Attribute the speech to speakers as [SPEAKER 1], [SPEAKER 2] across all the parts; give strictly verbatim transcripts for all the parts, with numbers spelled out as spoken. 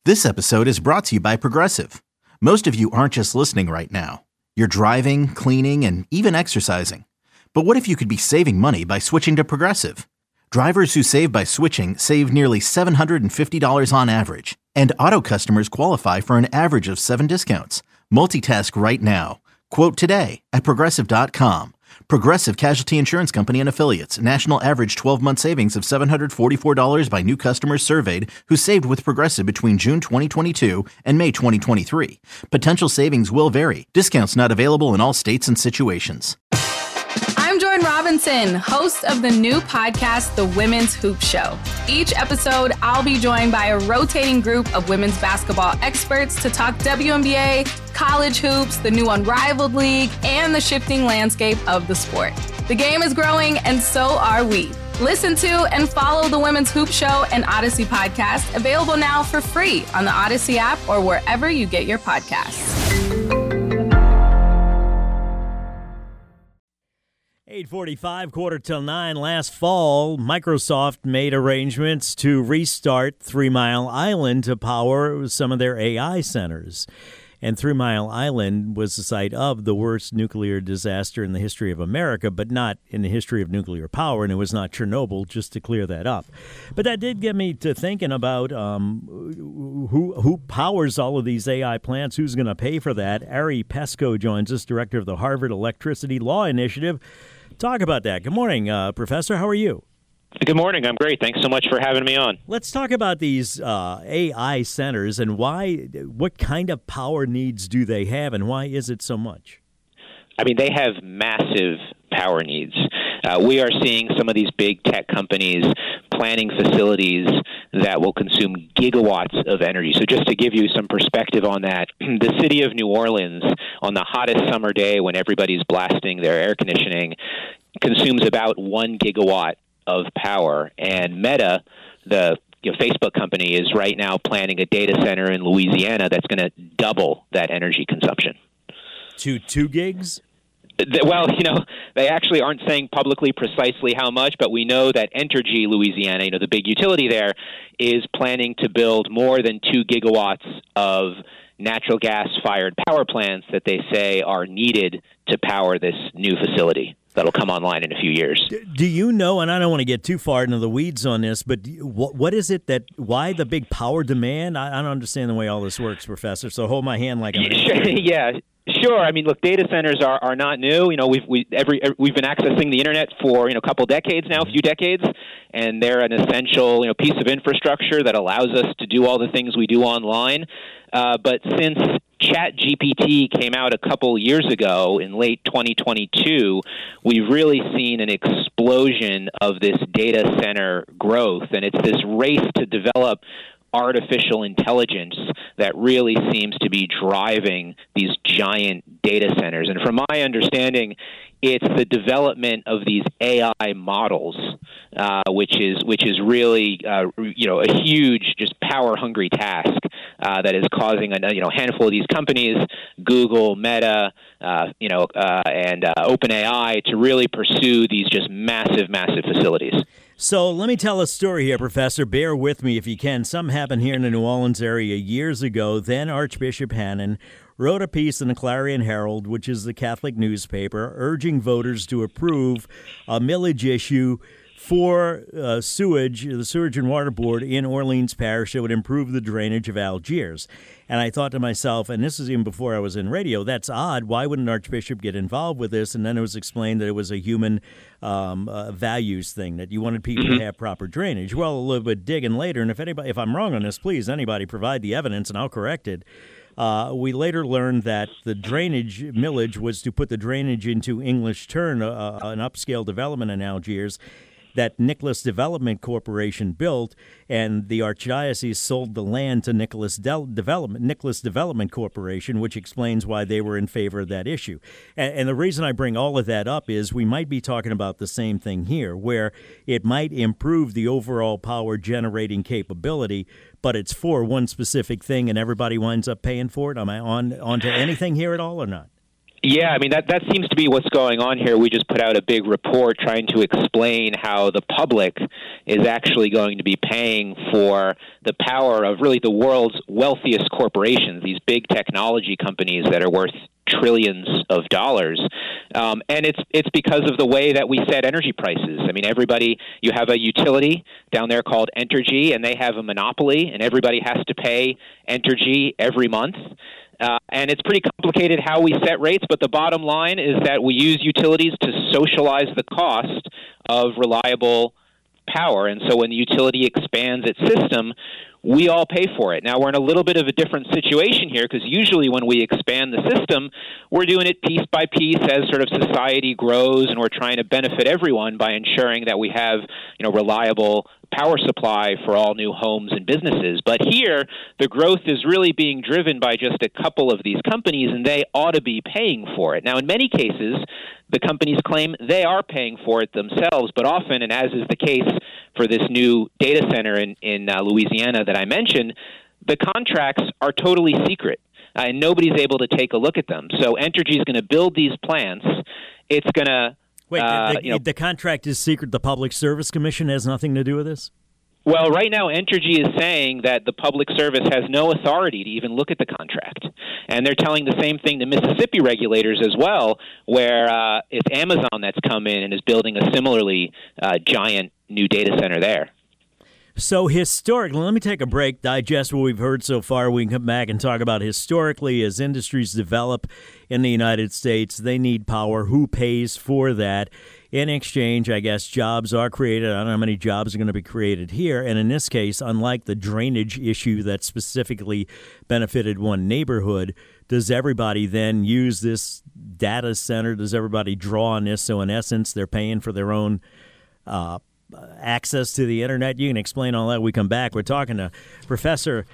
[SPEAKER 1] This episode is brought to you by Progressive. Most of you aren't just listening right now. You're driving, cleaning, and even exercising. But what if you could be saving money by switching to Progressive? Drivers who save by switching save nearly seven hundred fifty dollars on average. And auto customers qualify for an average of seven discounts. Multitask right now. Quote today at Progressive dot com. Progressive Casualty Insurance Company and Affiliates. National average twelve-month savings of seven hundred forty-four dollars by new customers surveyed who saved with Progressive between June twenty twenty-two and May twenty twenty-three. Potential savings will vary. Discounts not available in all states and situations.
[SPEAKER 2] I'm Jordan Robinson, host of the new podcast, The Women's Hoop Show. Each episode, I'll be joined by a rotating group of women's basketball experts to talk W N B A, college hoops, the new Unrivaled League, and the shifting landscape of the sport. The game is growing, and so are we. Listen to and follow The Women's Hoop Show and Odyssey podcast, available now for free on the Odyssey app or wherever you get your podcasts.
[SPEAKER 3] eight forty-five, quarter till nine. Last fall, Microsoft made arrangements to restart Three Mile Island to power some of their A I centers. And Three Mile Island was the site of the worst nuclear disaster in the history of America, but not in the history of nuclear power, and it was not Chernobyl, just to clear that up. But that did get me to thinking about um, who who powers all of these A I plants, who's going to pay for that. Ari Pesco joins us, director of the Harvard Electricity Law Initiative. Talk about that. Good morning, uh, Professor. How are you?
[SPEAKER 4] Good morning. I'm great. Thanks so much for having me on.
[SPEAKER 3] Let's talk about these uh, A I centers and why. What kind of power needs do they have, and why is it so much?
[SPEAKER 4] I mean, they have massive power needs. Uh, we are seeing some of these big tech companies planning facilities that will consume gigawatts of energy. So just to give you some perspective on that, the city of New Orleans, on the hottest summer day when everybody's blasting their air conditioning, consumes about one gigawatt of power. And Meta, the you know, Facebook company, is right now planning a data center in Louisiana that's going to double that energy consumption.
[SPEAKER 3] To two gigs?
[SPEAKER 4] Well, you know, they actually aren't saying publicly precisely how much, but we know that Entergy Louisiana, you know, the big utility there, is planning to build more than two gigawatts of natural gas-fired power plants that they say are needed to power this new facility that'll come online in a few years.
[SPEAKER 3] Do you know, and I don't want to get too far into the weeds on this, but what, what is it that, why the big power demand? I, I don't understand the way all this works, Professor, so hold my hand like I'm...
[SPEAKER 4] Yeah, sure. I mean, look, data centers are, are not new. You know, we've we every, every we've been accessing the internet for you know a couple decades now, a few decades, and they're an essential you know piece of infrastructure that allows us to do all the things we do online. Uh, but since ChatGPT came out a couple years ago in late twenty twenty-two, we've really seen an explosion of this data center growth, and it's this race to develop artificial intelligence that really seems to be driving these giant data centers. And from my understanding, it's the development of these A I models, uh, which is which is really uh, you know a huge, just power-hungry task uh, that is causing a you know handful of these companies, Google, Meta, uh, you know, uh, and uh, OpenAI, to really pursue these just massive, massive facilities.
[SPEAKER 3] So let me tell a story here, Professor. Bear with me if you can. Something happened here in the New Orleans area years ago. Then Archbishop Hannon wrote a piece in the Clarion Herald, which is the Catholic newspaper, urging voters to approve a millage issue for uh, sewage, the Sewage and Water Board in Orleans Parish that would improve the drainage of Algiers. And I thought to myself, and this is even before I was in radio, that's odd. Why wouldn't an Archbishop get involved with this? And then it was explained that it was a human um, uh, values thing, that you wanted people to have proper drainage. Well, a little bit digging later, and if anybody, if I'm wrong on this, please, anybody provide the evidence and I'll correct it. Uh, we later learned that the drainage millage was to put the drainage into English Turn, uh, an upscale development in Algiers, that Nicholas Development Corporation built, and the Archdiocese sold the land to Nicholas Del- Development Nicholas Development Corporation, which explains why they were in favor of that issue. And, and the reason I bring all of that up is we might be talking about the same thing here, where it might improve the overall power generating capability, but it's for one specific thing, and everybody winds up paying for it. Am I on onto anything here at all or not?
[SPEAKER 4] Yeah, I mean, that, that seems to be what's going on here. We just put out a big report trying to explain how the public is actually going to be paying for the power of really the world's wealthiest corporations, these big technology companies that are worth trillions of dollars. Um, and it's it's because of the way that we set energy prices. I mean, everybody, you have a utility down there called Entergy, and they have a monopoly, and everybody has to pay Entergy every month. Uh, and it's pretty complicated how we set rates, but the bottom line is that we use utilities to socialize the cost of reliable power. And so when the utility expands its system, we all pay for it. Now, we're in a little bit of a different situation here because usually when we expand the system, we're doing it piece by piece as sort of society grows, and we're trying to benefit everyone by ensuring that we have, you know, reliable power supply for all new homes and businesses. But here, the growth is really being driven by just a couple of these companies, and they ought to be paying for it. Now, in many cases, the companies claim they are paying for it themselves, but often, and as is the case for this new data center in, in uh, Louisiana that I mentioned, the contracts are totally secret, uh, and nobody's able to take a look at them. So Entergy is going to build these plants. It's going to
[SPEAKER 3] Wait,
[SPEAKER 4] uh,
[SPEAKER 3] the,
[SPEAKER 4] you know,
[SPEAKER 3] the contract is secret. The Public Service Commission has nothing to do with this?
[SPEAKER 4] Well, right now, Entergy is saying that the Public Service has no authority to even look at the contract. And they're telling the same thing to Mississippi regulators as well, where uh, it's Amazon that's come in and is building a similarly uh, giant new data center there.
[SPEAKER 3] So historically, let me take a break, digest what we've heard so far. We can come back and talk about historically as industries develop in the United States, they need power. Who pays for that? In exchange, I guess, jobs are created. I don't know how many jobs are going to be created here. And in this case, unlike the drainage issue that specifically benefited one neighborhood, does everybody then use this data center? Does everybody draw on this? So in essence, they're paying for their own uh access to the internet. You can explain all that when we come back. We're talking to Professor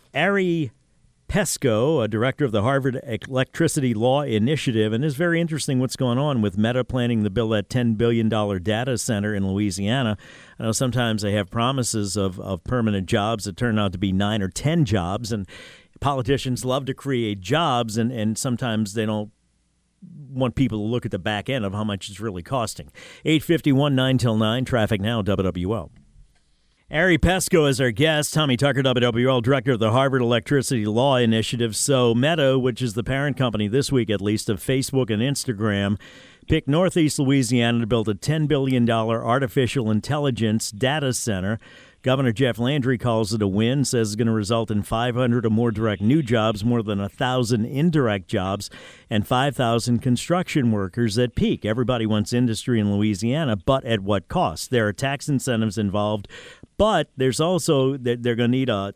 [SPEAKER 3] Ari Pesco, a director of the Harvard Electricity Law Initiative, and it's very interesting what's going on with Meta planning to build that ten billion dollars data center in Louisiana. I know sometimes they have promises of, of permanent jobs that turn out to be nine or ten jobs, and politicians love to create jobs, and, and sometimes they don't want people to look at the back end of how much it's really costing. eight fifty-one, nine till nine, traffic now, W W L. Ari Pesco is our guest. Tommy Tucker, W W L, director of the Harvard Electricity Law Initiative. So Meta, which is the parent company this week at least of Facebook and Instagram, picked Northeast Louisiana to build a ten billion dollars artificial intelligence data center. Governor Jeff Landry calls it a win, says it's going to result in five hundred or more direct new jobs, more than one thousand indirect jobs, and five thousand construction workers at peak. Everybody wants industry in Louisiana, but at what cost? There are tax incentives involved, but there's also, they're going to need a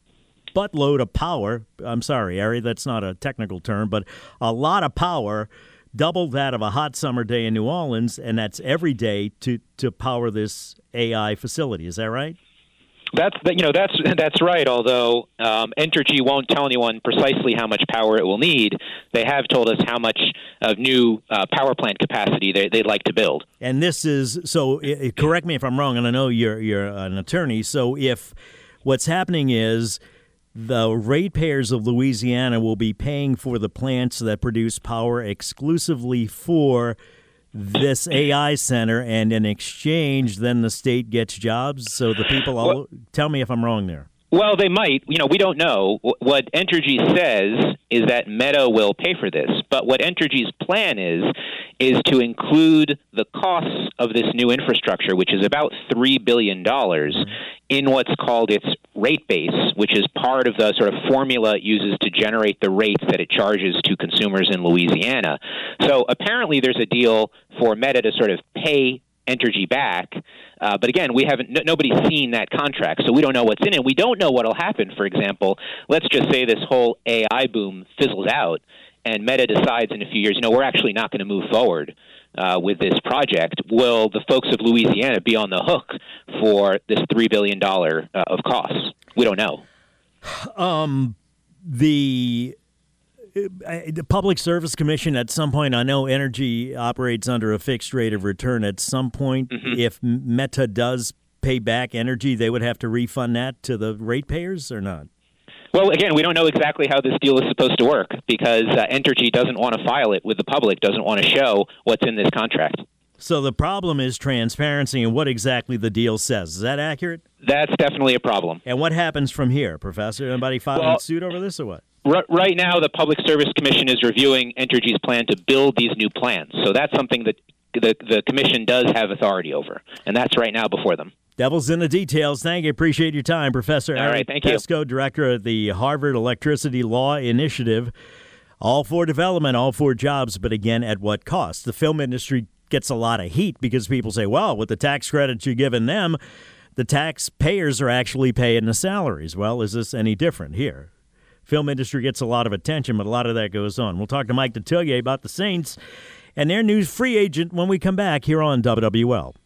[SPEAKER 3] buttload of power. I'm sorry, Ari, that's not a technical term, but a lot of power, double that of a hot summer day in New Orleans, and that's every day to, to power this A I facility. Is that right?
[SPEAKER 4] That's you know that's that's right. Although um, Entergy won't tell anyone precisely how much power it will need, they have told us how much of new uh, power plant capacity they, they'd like to build.
[SPEAKER 3] And this is so. It, correct me if I'm wrong, and I know you're you're an attorney. So if what's happening is the ratepayers of Louisiana will be paying for the plants that produce power exclusively for this A I center, and in exchange, then the state gets jobs. So the people, all, well, tell me if I'm wrong there.
[SPEAKER 4] Well, they might. You know, we don't know. What Entergy says is that Meta will pay for this. But what Entergy's plan is, is to include the costs of this new infrastructure, which is about three billion dollars, in what's called its rate base, which is part of the sort of formula it uses to generate the rates that it charges to consumers in Louisiana. So apparently there's a deal for Meta to sort of pay Entergy back. Uh, but again, we haven't. N- nobody's seen that contract, so we don't know what's in it. We don't know what'll happen. For example, let's just say this whole A I boom fizzles out, and Meta decides in a few years, you know, we're actually not going to move forward uh, with this project. Will the folks of Louisiana be on the hook for this three billion dollars uh, of costs? We don't know.
[SPEAKER 3] Um, the. The Public Service Commission, at some point, I know Entergy operates under a fixed rate of return. At some point, mm-hmm. if Meta does pay back Entergy, they would have to refund that to the ratepayers or not?
[SPEAKER 4] Well, again, we don't know exactly how this deal is supposed to work because uh, Entergy doesn't want to file it with the public, doesn't want to show what's in this contract.
[SPEAKER 3] So the problem is transparency and what exactly the deal says. Is that accurate?
[SPEAKER 4] That's definitely a problem.
[SPEAKER 3] And what happens from here, Professor? Anybody filing
[SPEAKER 4] well,
[SPEAKER 3] suit over this or what?
[SPEAKER 4] R- right now, the Public Service Commission is reviewing Entergy's plan to build these new plants. So that's something that the, the Commission does have authority over, and that's right now before them.
[SPEAKER 3] Devil's in the details. Thank you. Appreciate your time, Professor
[SPEAKER 4] All
[SPEAKER 3] Eric
[SPEAKER 4] right, thank
[SPEAKER 3] Pesco,
[SPEAKER 4] you.
[SPEAKER 3] Director of the Harvard Electricity Law Initiative. All for development, all for jobs, but again, at what cost? The film industry gets a lot of heat because people say, well, with the tax credits you're giving them, the taxpayers are actually paying the salaries. Well, is this any different here? Film industry gets a lot of attention, but a lot of that goes on. We'll talk to Mike Detillier about the Saints and their new free agent when we come back here on W W L.